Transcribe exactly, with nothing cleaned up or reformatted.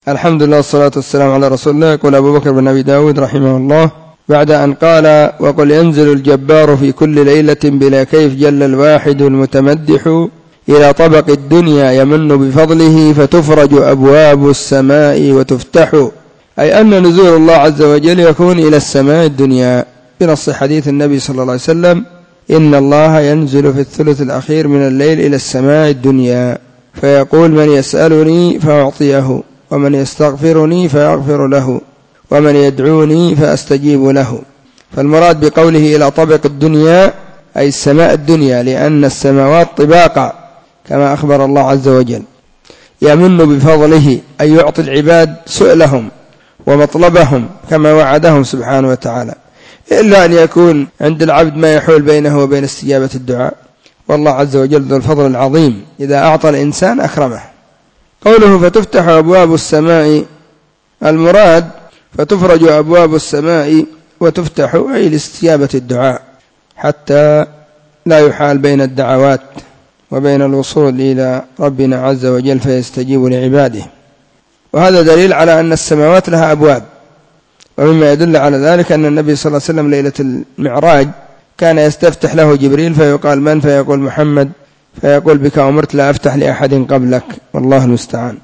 الحمد لله والصلاة والسلام على رسول الله. يقول أبو بكر بن أبي داود رحمه الله بعد أن قال: وقل ينزل الجبار في كل ليلة بلا كيف جل الواحد المتمدح إلى طبق الدنيا يمن بفضله فتفرج أبواب السماء وتفتح، أي أن نزول الله عز وجل يكون إلى السماء الدنيا بنص حديث النبي صلى الله عليه وسلم: إن الله ينزل في الثلث الأخير من الليل إلى السماء الدنيا فيقول: من يسألني فأعطيه، ومن يستغفرني فيغفر له، ومن يدعوني فأستجيب له. فالمراد بقوله إلى طبق الدنيا أي السماء الدنيا، لأن السماوات طباقا كما أخبر الله عز وجل. يمن بفضله أي يعطي العباد سؤلهم ومطلبهم كما وعدهم سبحانه وتعالى، إلا أن يكون عند العبد ما يحول بينه وبين استجابة الدعاء، والله عز وجل ذو الفضل العظيم إذا أعطى الإنسان أكرمه. قوله فتفتح أبواب السماء، المراد فتفرج أبواب السماء وتفتح أي لاستجابة الدعاء حتى لا يحال بين الدعوات وبين الوصول إلى ربنا عز وجل فيستجيب لعباده. وهذا دليل على أن السماوات لها أبواب. ومما يدل على ذلك أن النبي صلى الله عليه وسلم ليلة المعراج كان يستفتح له جبريل فيقال: من؟ فيقول: محمد، فيقول: بك أمرت لا أفتح لأحد قبلك، والله المستعان.